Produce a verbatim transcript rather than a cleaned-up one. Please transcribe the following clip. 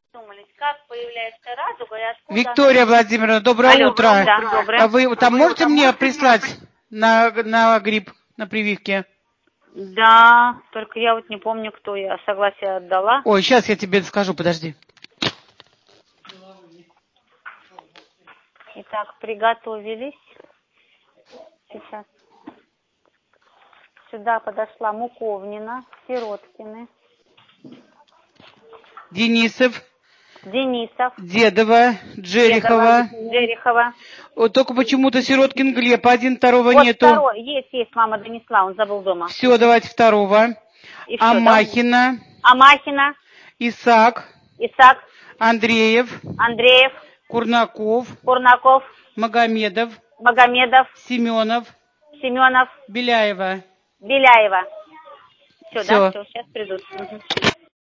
Как появляется радуга и откуда Виктория она... Владимировна, доброе Алло, утро. да, доброе. А вы там можете мне прислать на, на грипп, на прививке? Да, только я вот не помню, кто я. Согласие отдала. Ой, сейчас я тебе скажу, подожди. Итак, приготовились. Сейчас. Сюда подошла Муковнина, Сироткины, Денисов, Денисов, Дедова, Джерихова. Дедова, Джерихова. Вот только почему-то Сироткин Глеб, один, второго Вот нету. второй, есть, есть, мама донесла, он забыл дома. Все, давайте второго. И все, Амахина, да? Амахина, Исаак, Исаак, Андреев, Андреев, Курнаков, Курнаков, Магомедов, Магомедов, Семенов, Семенов, Беляева. Беляева. Все, да? Все. Все, сейчас придут. Угу.